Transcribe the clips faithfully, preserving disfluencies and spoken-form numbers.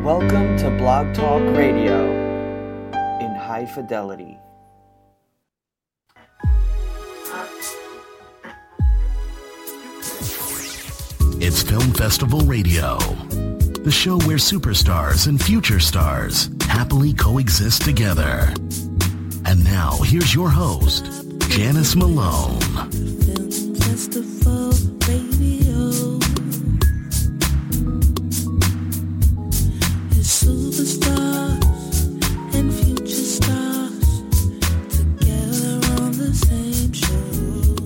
Welcome to Blog Talk Radio in high fidelity. It's Film Festival Radio, the show where superstars and future stars happily coexist together. And now, here's your host, Janice Malone. Film Festival Radio. It's superstars and future stars together on the same show.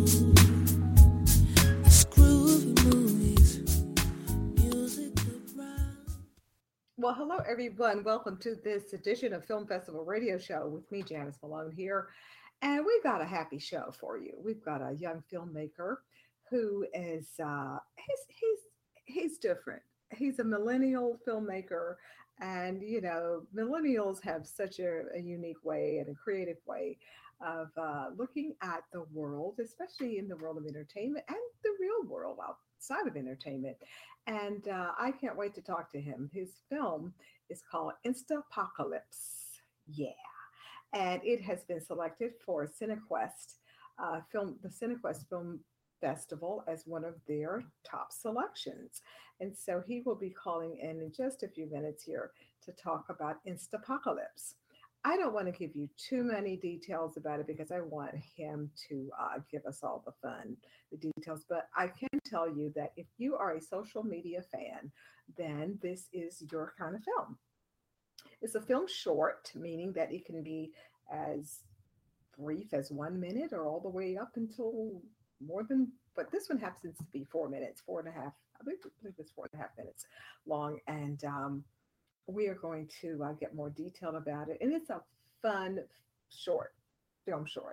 It's groovy movies, music that rhymes. Well, hello, everyone. Welcome to this edition of Film Festival Radio Show with me, Janice Malone, here. And we've got a happy show for you. We've got a young filmmaker who is, uh, he's, he's, he's different. He's a millennial filmmaker. And, you know, millennials have such a, a unique way and a creative way of uh, looking at the world, especially in the world of entertainment and the real world outside of entertainment. And uh, I can't wait to talk to him. His film is called Instapocalypse. Yeah. And it has been selected for Cinequest uh, film, the Cinequest Film Festival as one of their top selections. And so he will be calling in in just a few minutes here to talk about Instapocalypse. I don't want to give you too many details about it because I want him to uh, give us all the fun, the details. But I can tell you that if you are a social media fan, then this is your kind of film. It's a film short, meaning that it can be as brief as one minute or all the way up until more than, but this one happens to be four minutes, four and a half, I believe, I believe it's four and a half minutes long. And um, we are going to uh, get more detail about it. And it's a fun short, film short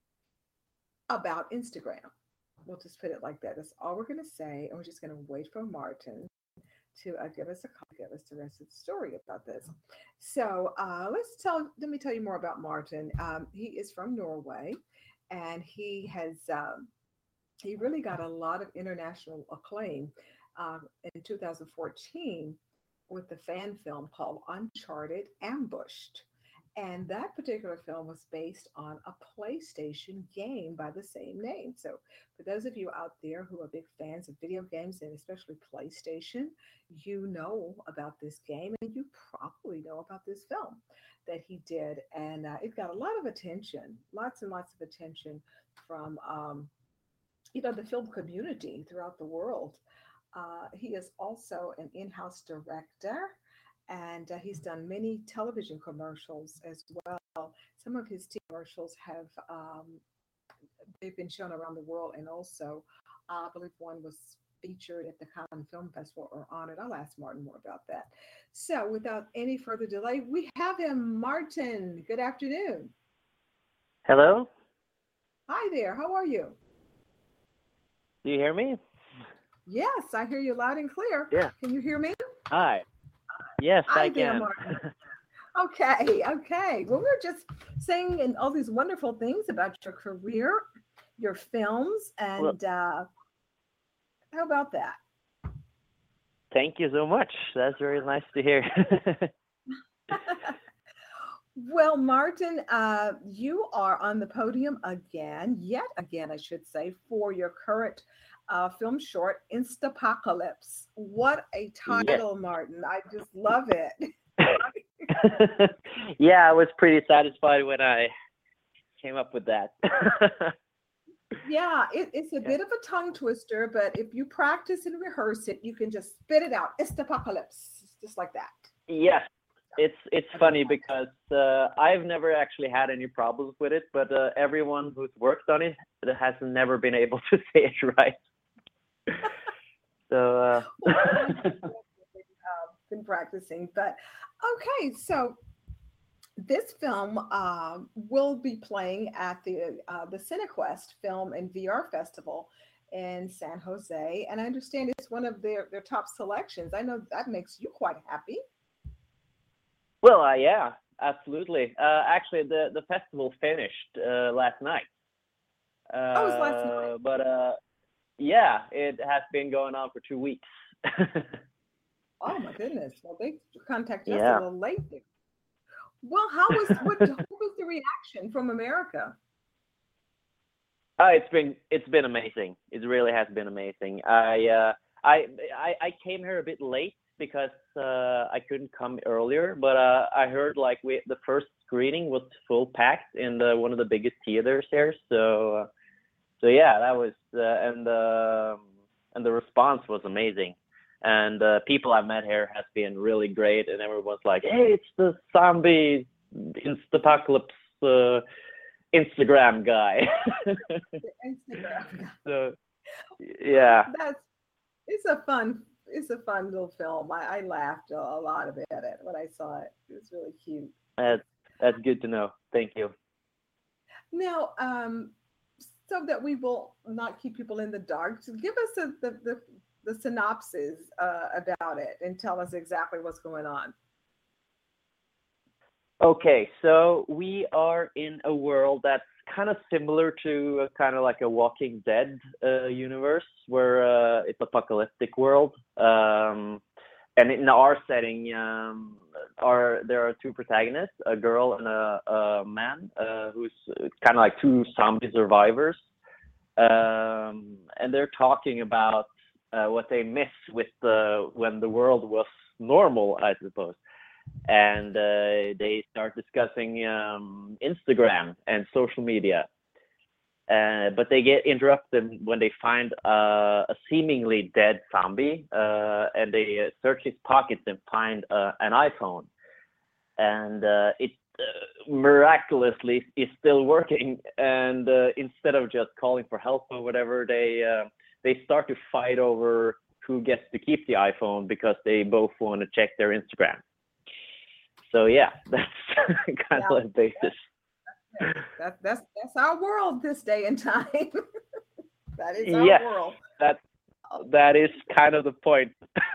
about Instagram. We'll just put it like that. That's all we're going to say. And we're just going to wait for Martin to uh, give us a call, give us the rest of the story about this. So uh, let's tell, let me tell you more about Martin. Um, he is from Norway, and he has, um, he really got a lot of international acclaim uh, in two thousand fourteen with the fan film called Uncharted Ambushed. And that particular film was based on a PlayStation game by the same name. So for those of you out there who are big fans of video games and especially PlayStation, you know about this game and you probably know about this film that he did. And uh, it got a lot of attention, lots and lots of attention from, um, you know, the film community throughout the world. Uh, he is also an in-house director. And uh, he's done many television commercials as well. Some of his commercials have, um, they've been shown around the world. And also, uh, I believe one was featured at the Cannes Film Festival or honored. I'll ask Martin more about that. So without any further delay, we have him, Martin. Good afternoon. Hello? Hi there. How are you? Do you hear me? Yes, I hear you loud and clear. Yeah. Can you hear me? Hi. Yes, Hi I there, can. Martin. Okay, okay. Well, we're just saying and all these wonderful things about your career, your films, and Well, uh, how about that? thank you so much. That's very nice to hear. Well, Martin, uh, you are on the podium again, yet again, I should say, for your current uh, film short, Instapocalypse. What a Yes. title, Martin. I just love it. Yeah, I was pretty satisfied when I came up with that. Yeah, it, it's a Yeah. bit of a tongue twister, but if you practice and rehearse it, you can just spit it out. Instapocalypse, just like that. Yes, it's it's funny because uh, I've never actually had any problems with it, but uh, everyone who's worked on it has never been able to say it right. So, uh, Well, I've uh, been practicing, but okay, so this film uh, will be playing at the uh, the Cinequest Film and V R Festival in San Jose, and I understand it's one of their, their top selections. I know that makes you quite happy. well, uh, yeah, absolutely. Uh, actually, the, the festival finished uh, last night. Uh, Oh, it was last night. But uh, yeah, it has been going on for two weeks. Oh my goodness. Well, they contacted us a Yeah. little late there. Well, how was what, what was the reaction from America? Oh, it's been it's been amazing. It really has been amazing. I uh, I, I I came here a bit late because uh, I couldn't come earlier, but uh, I heard like we the first screening was full packed in the, one of the biggest theaters here. So uh, so yeah, that was uh, and the and the response was amazing. And uh, people I've met here has been really great, and everyone's like, "Hey, it's the zombie Instapocalypse uh, Instagram guy." Instagram. So yeah, That's it's a fun it's a fun little film. I, I laughed a, a lot about it when I saw it. It was really cute. that's that's good to know. Thank you. Now, um, so that we will not keep people in the dark, so give us a, the, the the synopsis uh, about it and tell us exactly what's going on. Okay, so we are in a world that's kind of similar to a, kind of like a Walking Dead uh, universe, where uh, it's apocalyptic world. Um, and in our setting, um, are there are two protagonists, a girl and a, a man, uh, who's kind of like two zombie survivors, um, and they're talking about uh, what they miss with the when the world was normal, I suppose. And uh, they start discussing um, Instagram and social media. Uh, but they get interrupted when they find uh, a seemingly dead zombie, uh, and they uh, search his pockets and find uh, an iPhone. And uh, it uh, miraculously is still working. And uh, instead of just calling for help or whatever, they uh, they start to fight over who gets to keep the iPhone because they both want to check their Instagram. So yeah, that's kind Yeah. of the basis. That's that's that's our world this day and time. That is our Yes. world. That that is kind of the point.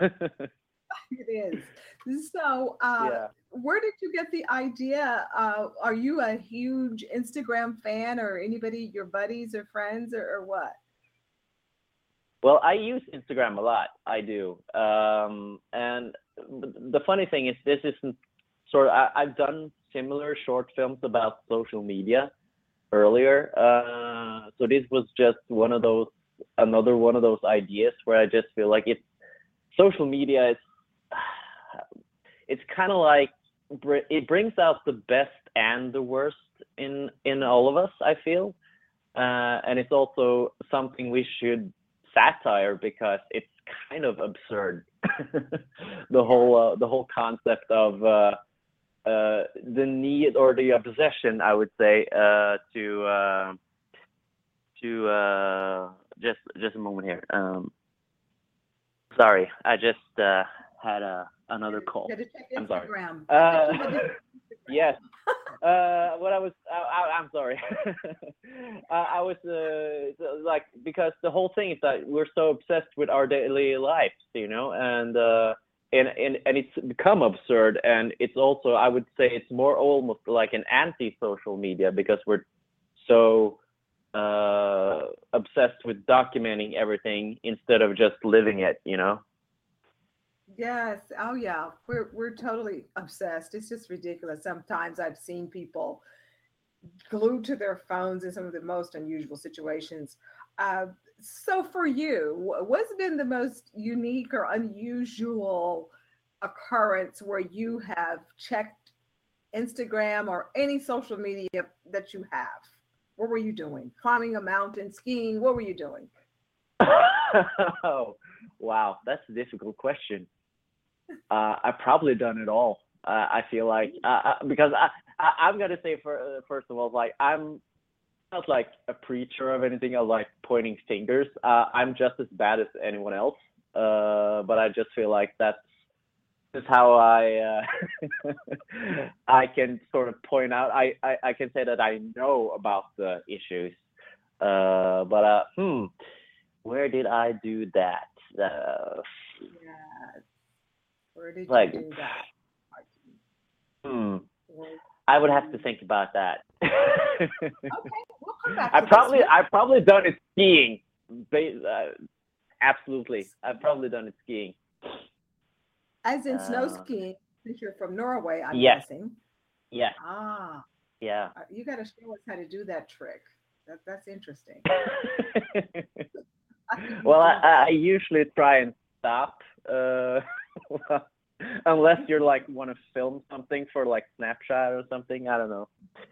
It is. So, uh, Yeah. where did you get the idea? Uh, are you a huge Instagram fan, or anybody, your buddies or friends, or, or what? Well, I use Instagram a lot. I do. Um, and the funny thing is, this isn't sort of, I, I've done similar short films about social media earlier. Uh, so this was just one of those, another one of those ideas where I just feel like it's, social media is, it's kind of like, it brings out the best and the worst in, in all of us, I feel. Uh, and it's also something we should satire because it's kind of absurd. the whole uh, the whole concept of uh, uh, the need or the obsession, I would say, uh, to uh, to uh, just just a moment here. Um, sorry, I just uh, had a another call. You had to check I'm sorry. Instagram. Uh, yes. Uh, what I was, I, I, I'm sorry. uh, I was uh, like, because the whole thing is that we're so obsessed with our daily lives, you know, and uh, and and and it's become absurd, and it's also, I would say, it's more almost like an anti-social media because we're so uh, obsessed with documenting everything instead of just living it, you know. Yes. Oh, yeah. We're we're totally obsessed. It's just ridiculous. Sometimes I've seen people glued to their phones in some of the most unusual situations. Uh, so for you, wh- what's been the most unique or unusual occurrence where you have checked Instagram or any social media that you have? What were you doing? Climbing a mountain, skiing? What were you doing? Oh, wow, that's a difficult question. Uh, I've probably done it all. Uh, I feel like uh, uh, because I, I I'm gonna say for uh, first of all, like, I'm not like a preacher of anything. I like pointing fingers. Uh, I'm just as bad as anyone else. Uh, but I just feel like that's just how I uh, I can sort of point out. I, I I can say that I know about the issues. Uh, but uh, hmm, where did I do that? Uh, Yeah. Where did Like, you do that? hmm. Where- I would have to think about that. Okay, we'll come back to I this probably one. I've probably done it skiing. Ba- uh, absolutely, I've probably done it skiing. As in snow Uh, skiing, since you're from Norway, I'm yes, guessing. yes, Ah, yeah. uh, you got to show us how to do that trick. That, that's interesting. How do you Well, I, do I I that? usually try and stop, uh, unless you're like want to film something for like Snapchat or something. I don't know.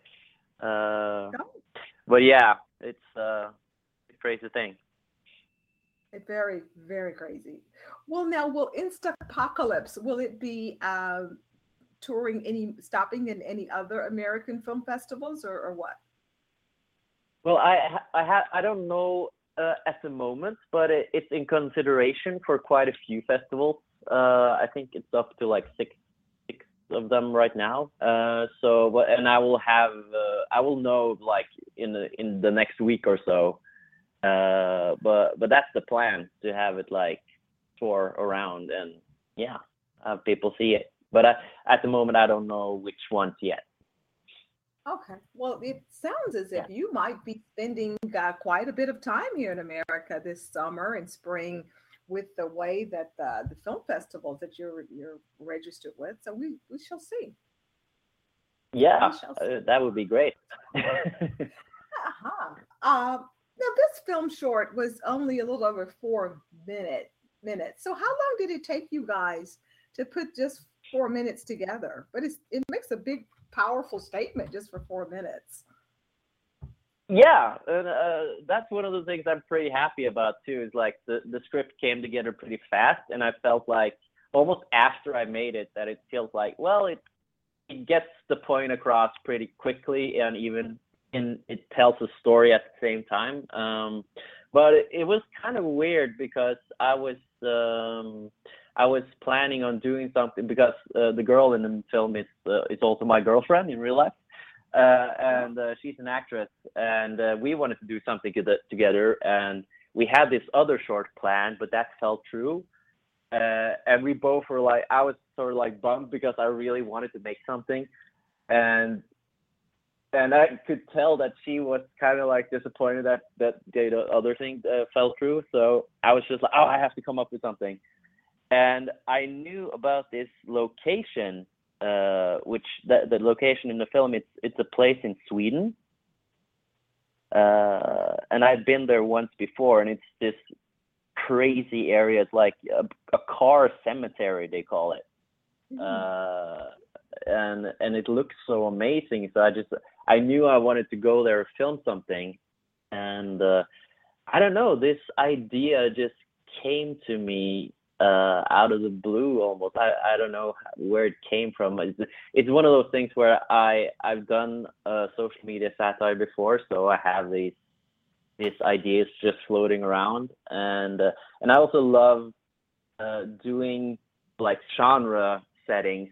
Uh, No, but yeah, it's uh, a crazy thing. it's very, very crazy. Well, now, will Insta Apocalypse, will it be um, touring any, stopping in any other American film festivals or, or what? Well, I ha- I ha- I don't know uh, at the moment, but it, it's in consideration for quite a few festivals. Uh, I think it's up to like six six of them right now. Uh, so, but and I will have uh, I will know like in the in the next week or so. Uh, but but that's the plan to have it like tour around and yeah, have people see it. But I, at the moment, I don't know which ones yet. Okay. Well, it sounds as if Yeah. you might be spending uh, quite a bit of time here in America this summer and spring with the way that the, the film festivals that you're you're registered with. So we we shall see. We Yeah, shall see. uh, that would be great. Uh-huh. Uh, now this film short was only a little over four minute minutes. So how long did it take you guys to put just four minutes together? But it's it makes a big, powerful statement just for four minutes. Yeah, and uh, that's one of the things I'm pretty happy about too. Is like the the script came together pretty fast, and I felt like almost after I made it that it feels like well, it it gets the point across pretty quickly, and even in it tells a story at the same time. Um, but it, it was kind of weird because I was um, I was planning on doing something because uh, the girl in the film is uh, is also my girlfriend in real life. Uh, and uh, she's an actress, and uh, we wanted to do something to- together, and we had this other short plan, but that fell through. Uh, and we both were like, I was sort of like bummed because I really wanted to make something, and and I could tell that she was kind of like disappointed that that the other thing uh, fell through. So I was just like, oh, I have to come up with something, and I knew about this location, uh, which the, the location in the film, it's it's a place in Sweden, uh, and I've been there once before, and it's this crazy area. It's like a, a car cemetery, they call it, uh, and and it looks so amazing. So I just I knew I wanted to go there, film something, and uh, I don't know, this idea just came to me uh, out of the blue almost. I, I don't know where it came from. It's, it's one of those things where I I've done uh, social media satire before, so I have these these ideas just floating around, and uh, and I also love uh, doing like genre settings,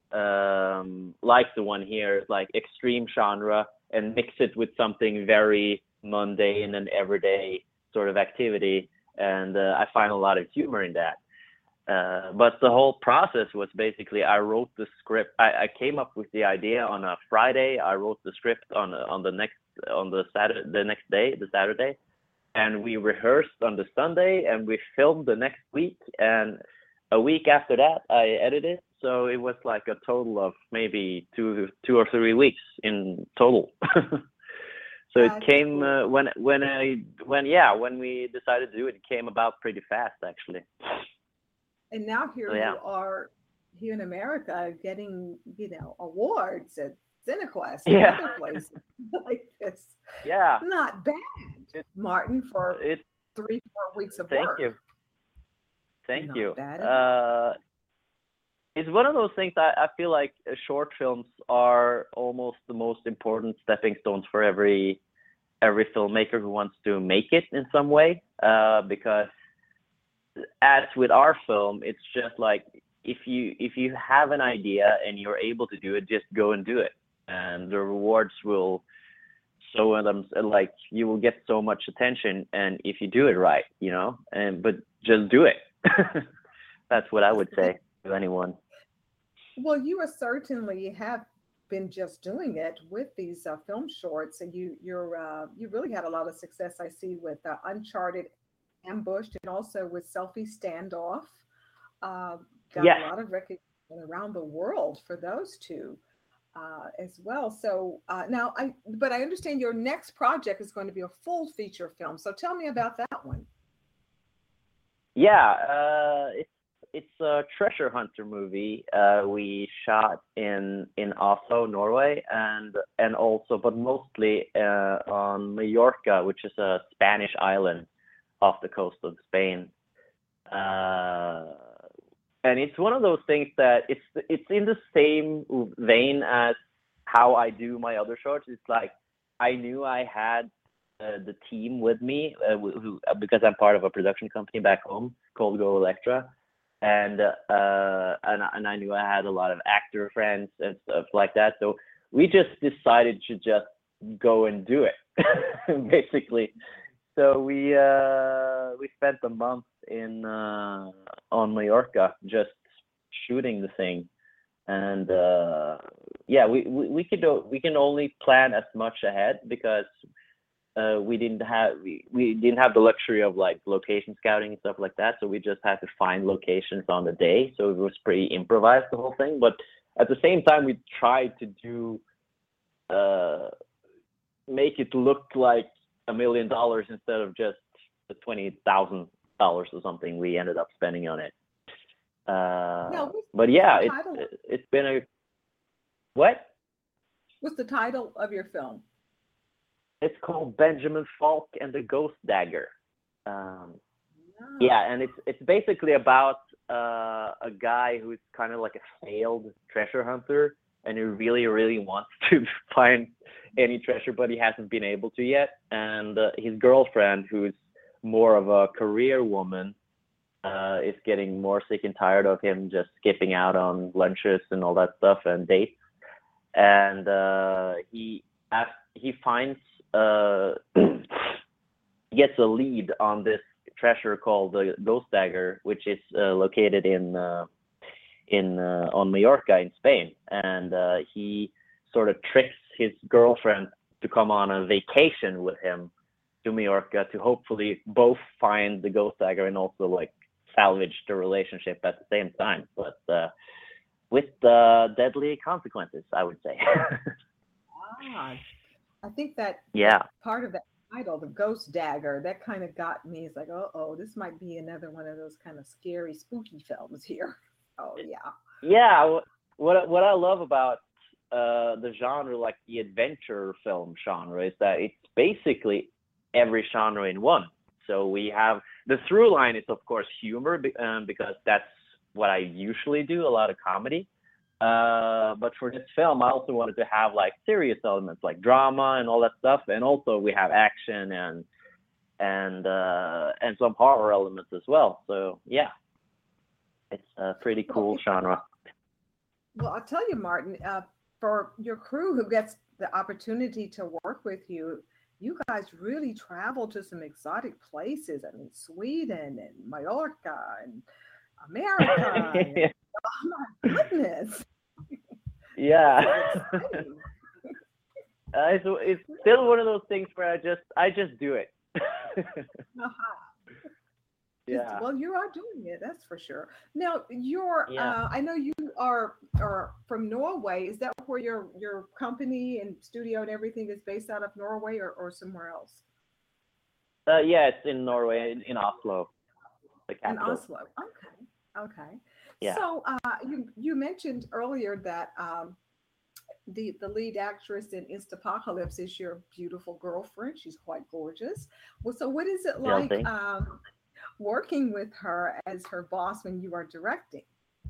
um, like the one here, like extreme genre, and mix it with something very mundane and everyday sort of activity, and uh, I find a lot of humor in that. Uh, but the whole process was basically I wrote the script. I, I came up with the idea on a Friday. I wrote the script on on the next on the Saturday the next day, the Saturday, and we rehearsed on the Sunday, and we filmed the next week. And a week after that, I edited. So it was like a total of maybe two two or three weeks in total. So it That's came cool. uh, when when I when yeah when we decided to do it, it came about pretty fast actually. And now here So yeah, you are here in America getting, you know, awards at Cinequest and yeah, other places like this. yeah. Not bad, It Martin, for it. three, four weeks of Thank work. you, thank Not you. bad at all. Uh, it's one of those things I, I feel like uh, short films are almost the most important stepping stones for every every filmmaker who wants to make it in some way. Uh, because as with our film, it's just like if you if you have an idea and you're able to do it, just go and do it, and the rewards will show them. Like you will get so much attention, and if you do it right, you know, and but just do it. That's what I would say to anyone. Well, you are certainly have been just doing it with these uh, film shorts, and you you're uh, you really had a lot of success. I see with uh, Uncharted, Ambushed, and also with Selfie Standoff. Uh, got Yeah. a lot of recognition around the world for those two uh, as well. So uh, now I, but I understand your next project is going to be a full feature film. So tell me about that one. Yeah, uh, it's it's a treasure hunter movie. Uh, we shot in in Oslo, Norway, and and also, but mostly uh, on Mallorca, which is a Spanish island off the coast of Spain. Uh, and it's one of those things that it's it's in the same vein as how I do my other shorts. It's like I knew I had uh, the team with me, uh, who, because I'm part of a production company back home called Go Electra, and uh, and and I knew I had a lot of actor friends and stuff like that. So we just decided to just go and do it, basically. So we uh, we spent a month in uh, on Mallorca just shooting the thing, and uh, yeah, we, we we could we can only plan as much ahead because uh, we didn't have we, we didn't have the luxury of like location scouting and stuff like that. So we just had to find locations on the day. So it was pretty improvised, the whole thing. But at the same time, we tried to do uh, make it look like a million dollars instead of just the twenty thousand dollars or something we ended up spending on it. Uh, Now, what's but yeah, the it's title? it's been a what? What's the title of your film? It's called Benjamin Falk and the Ghost Dagger. Um, Ah, yeah, and it's it's basically about uh, a guy who's kind of like a failed treasure hunter, and he really really wants to find any treasure, but he hasn't been able to yet. And uh, his girlfriend, who's more of a career woman, uh, is getting more sick and tired of him just skipping out on lunches and all that stuff and dates. And uh, he as- he finds uh, gets a lead on this treasure called the Ghost Dagger, which is uh, located in uh, in uh, on Mallorca in Spain, and uh, he sort of tricks his girlfriend to come on a vacation with him to Mallorca to hopefully both find the Ghost Dagger and also like salvage the relationship at the same time, but uh, with uh, deadly consequences, I would say. ah, I think that Yeah. part of that title, the Ghost Dagger, that kind of got me. It's like, oh, oh, this might be another one of those kind of scary, spooky films here. Oh, yeah. Yeah, wh- what what I love about uh, the genre, like the adventure film genre, is that it's basically every genre in one. So we have the through line is of course humor, be- um, because that's what I usually do, a lot of comedy. Uh, but for this film, I also wanted to have like serious elements, like drama and all that stuff, and also we have action and and uh, and some horror elements as well. So yeah, it's a pretty Well, cool if- genre. well, I'll tell you, Martin, uh, for your crew who gets the opportunity to work with you, you guys really travel to some exotic places. I mean, Sweden and Mallorca and America. And, oh my goodness. Yeah. So exciting. Uh, it's, it's still one of those things where I just I just do it. Uh-huh. Yeah. Well, you are doing it, that's for sure. Now, you're, Yeah. uh, I know you are are from Norway. Is that where your your company and studio and everything is based out of Norway or, or somewhere else? Uh, yeah, it's in Norway, in, in Oslo, the In capital. Oslo. Okay. Okay. Yeah. So uh, you you mentioned earlier that um, the the lead actress in Instapocalypse is your beautiful girlfriend. She's quite gorgeous. Well, so what is it Yeah, like thanks. um, working with her as her boss when you are directing?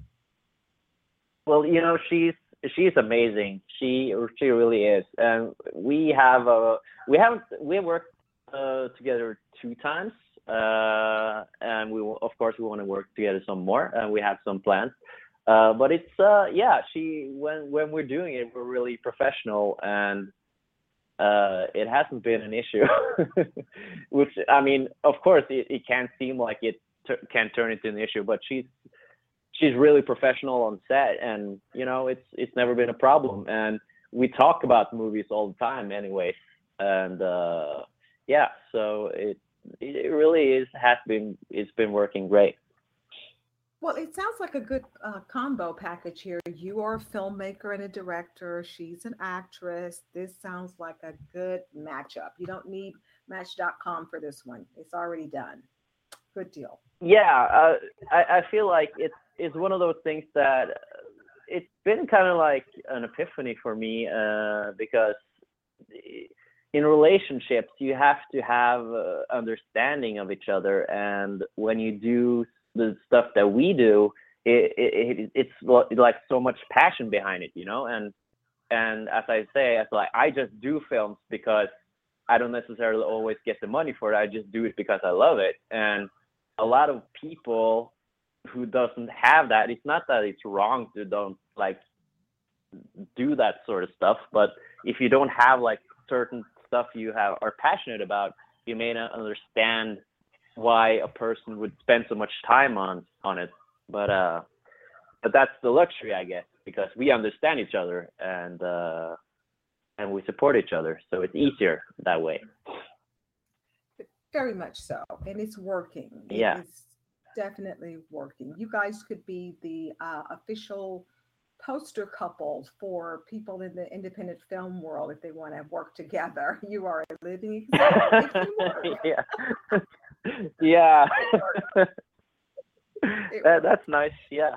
Well, you know, she's she's amazing. She she really is, and we have a we haven't we worked uh, together two times, uh, and we will, of course we want to work together some more, and we have some plans. Uh, but it's uh, yeah, she when when we're doing it, we're really professional, and uh, it hasn't been an issue. Which I mean, of course, it, it can seem like it t- can turn into an issue, but she's she's really professional on set, and you know it's it's never been a problem, and we talk about movies all the time anyway, and uh yeah, so it it really is has been it's been working great. Well, it sounds like a good uh, combo package here. You are a filmmaker and a director. She's an actress. This sounds like a good matchup. You don't need Match dot com for this one. It's already done. Good deal. Yeah, uh, I, I feel like it's it's one of those things that uh, it's been kind of like an epiphany for me uh, because in relationships you have to have uh, understanding of each other, and when you do the stuff that we do, it, it, it it's lo- like so much passion behind it, you know. And and as I say, I feel like I just do films because I don't necessarily always get the money for it. I just do it because I love it. And a lot of people who doesn't have that, it's not that it's wrong to don't like do that sort of stuff, but if you don't have like certain stuff you have are passionate about, you may not understand why a person would spend so much time on on it. But uh but that's the luxury, I guess, because we understand each other, and uh and we support each other, so it's easier that way. Very much so. And it's working. It Yeah. is definitely working. You guys could be the uh, official poster couple for people in the independent film world if they want to work together. You are a living example. It can work. Yeah. Yeah. It That, works. that's nice. Yeah.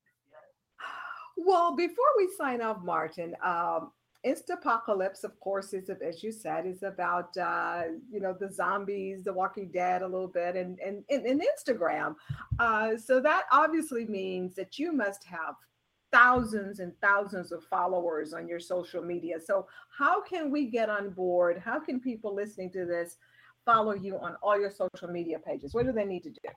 Well, before we sign off, Martin, um, Instapocalypse, of course, is as you said, is about uh, you know the zombies, the Walking Dead, a little bit, and and and, and Instagram. Uh, so that obviously means that you must have thousands and thousands of followers on your social media. So how can we get on board? How can people listening to this follow you on all your social media pages? What do they need to do?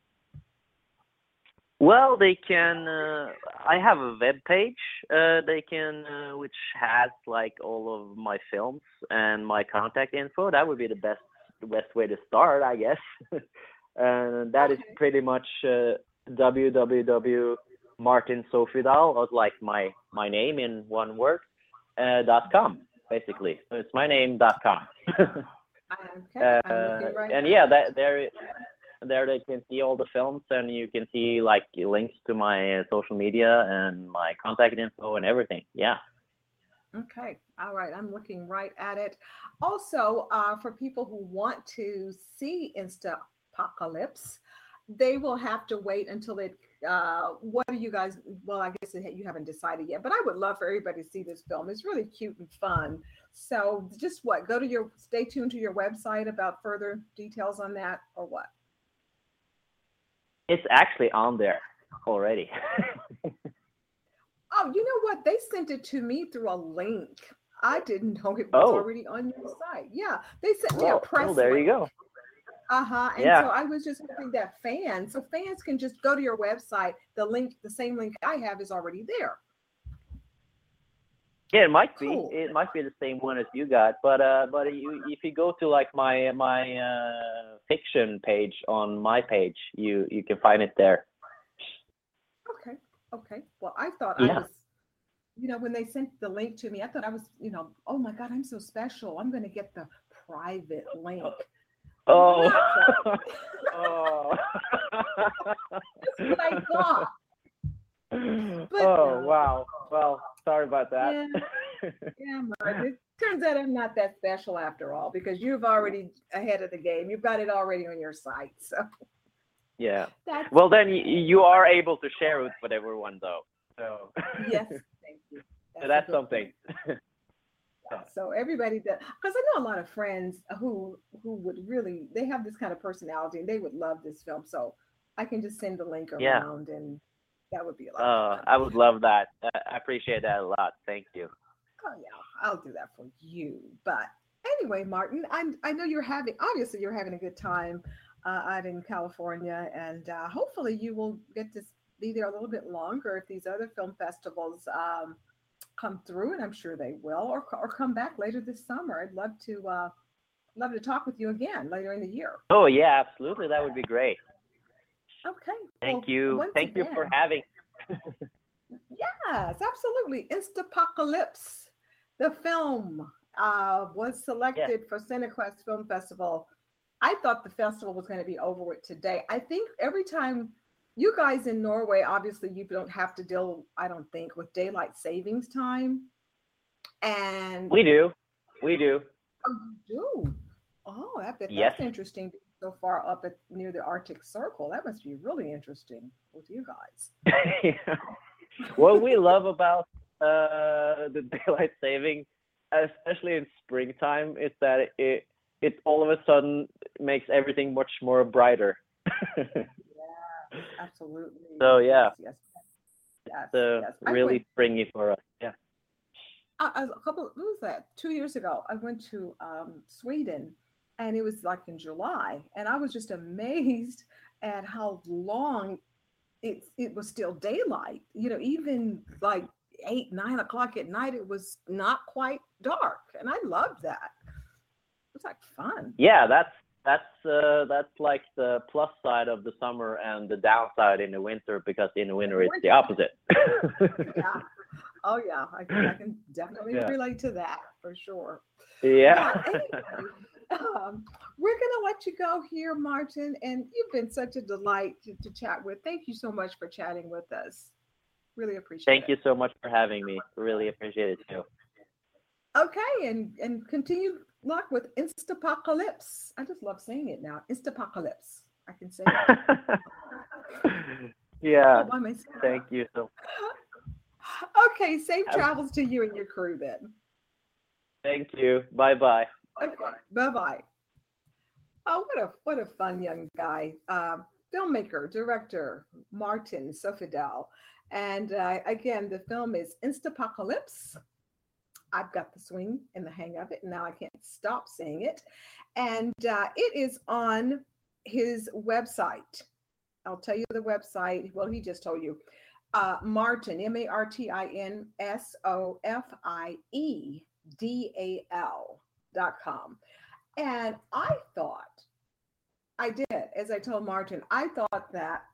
Well, they can. Uh, I have a web page. Uh, they can, uh, which has like all of my films and my contact info. That would be the best best way to start, I guess. And that is Okay. pretty much uh, www Martin Sofidal, or like my my name in one word, uh, dot com basically. So it's my name dot com. Okay, I'm Uh, looking right and now. yeah, that there there they can see all the films, and you can see like links to my uh, social media and my contact info and everything. Yeah. Okay. All right. I'm looking right at it. Also, uh, for people who want to see Insta Apocalypse, they will have to wait until it. Uh, what are you guys? Well, I guess it- you haven't decided yet, but I would love for everybody to see this film. It's really cute and fun. So, just what? Go to your. Stay tuned to your website about further details on that, or what? It's actually on there already. Oh, you know what? They sent it to me through a link. I didn't know it was Oh, already on your site. Yeah, they sent me a well, press well, there you link. go. Uh-huh. And so Yeah. I was just hoping that fans, so fans can just go to your website. The link, the same link I have is already there. Yeah, it might be. Cool. It might be the same one as you got, but uh, but you, if you go to like my my uh, fiction page on my page, you you can find it there. Okay. Okay. Well, I thought I Yeah. was, you know, when they sent the link to me, I thought I was, you know, oh my God, I'm so special. I'm going to get the private link. Oh. Not private. Oh. That's what I thought. But Oh, no. wow. Well, sorry about that. Yeah. Yeah, Martin. It turns out I'm not that special after all because you've already ahead of the game. You've got it already on your site. So Yeah. that's Well, then y- you are able to share it with everyone, though. So. yes, thank you. So a that's good something. point. So everybody that because I know a lot of friends who who would really they have this kind of personality and they would love this film. So I can just send the link Yeah. around and that would be a lot Uh, of fun. I would love that. Uh, I appreciate that a lot. Thank you. Oh yeah, I'll do that for you. But anyway, Martin, I I know you're having obviously you're having a good time uh, out in California, and uh, hopefully you will get to be there a little bit longer if these other film festivals um, come through, and I'm sure they will, or or come back later this summer. I'd love to uh, love to talk with you again later in the year. Oh, yeah, absolutely. That would be great. Okay. Thank Well, you. once Thank you for again, having. yes, absolutely. Instapocalypse, the film, uh, was Yeah. selected for CineQuest Film Festival. I thought the festival was going to be over with today. I think every time You guys in Norway, obviously, you don't have to deal, I don't think, with daylight savings time. And We do, we do. oh, you do. Oh, I bet Yes. that's interesting. So far up at near the Arctic Circle, that must be really interesting with you guys. What we love about uh, the daylight saving, especially in springtime, is that it it all of a sudden makes everything much more brighter. Yeah, absolutely. So yeah, Yes, yes, yes, it's uh, yes. I really went springy for us. Yeah. a, a couple. What was that? Two years ago, I went to um, Sweden, and it was like in July, and I was just amazed at how long it it was still daylight. You know, even like eight, nine o'clock at night, it was not quite dark, and I loved that. It was like fun. Yeah, that's that's uh, that's like the plus side of the summer and the downside in the winter, because in the winter it's the opposite. Yeah. Oh yeah, I can, I can definitely Yeah. relate to that for sure. Yeah. Well, anyway, um, we're gonna let you go here, Martin, and you've been such a delight to, to chat with. Thank you so much for chatting with us. Really appreciate Thank it. you so much for having me. Really appreciate it too. Okay, and and continue luck with Instapocalypse. I just love saying it now. Instapocalypse. I can say it Yeah. all by myself. Thank you so. Okay, safe Have- travels to you and your crew then. Thank you. Bye bye. Okay, bye bye. Oh, what a what a fun young guy. Uh, filmmaker, director, Martin Sofidel. And uh, again, the film is Instapocalypse. I've got the swing and the hang of it. And now I can't stop saying it. And uh, it is on his website. I'll tell you the website. Well, he just told you. Uh, Martin, M A R T I N S O F I E D A L dot com. And I thought, I did, as I told Martin, I thought that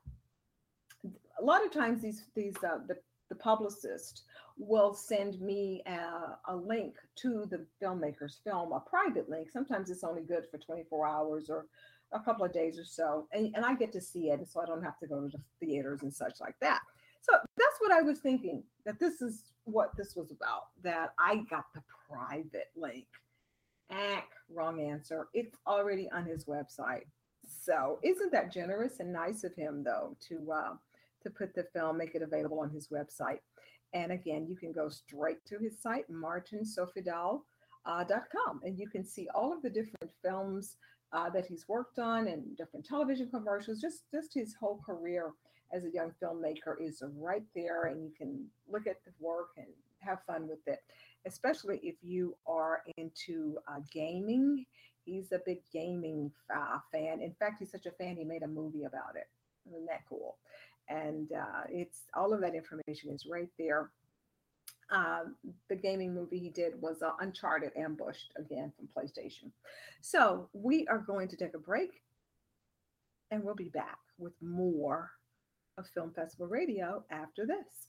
a lot of times these, these uh, the, the publicist will send me a, a link to the filmmaker's film, a private link. Sometimes it's only good for twenty-four hours or a couple of days or so. And, and I get to see it, so I don't have to go to the theaters and such like that. So that's what I was thinking, that this is what this was about, that I got the private link. Eh, wrong answer. It's already on his website. So isn't that generous and nice of him, though, to uh, to put the film, make it available on his website. And again, you can go straight to his site, martin sofidel dot com, and you can see all of the different films uh, that he's worked on and different television commercials. Just, just his whole career as a young filmmaker is right there, and you can look at the work and have fun with it, especially if you are into uh, gaming. He's a big gaming uh, fan. In fact, he's such a fan, he made a movie about it. Isn't that cool? And uh, it's all of that information is right there. Um, the gaming movie he did was uh, Uncharted Ambushed, again from PlayStation. So we are going to take a break, and we'll be back with more of Film Festival Radio after this.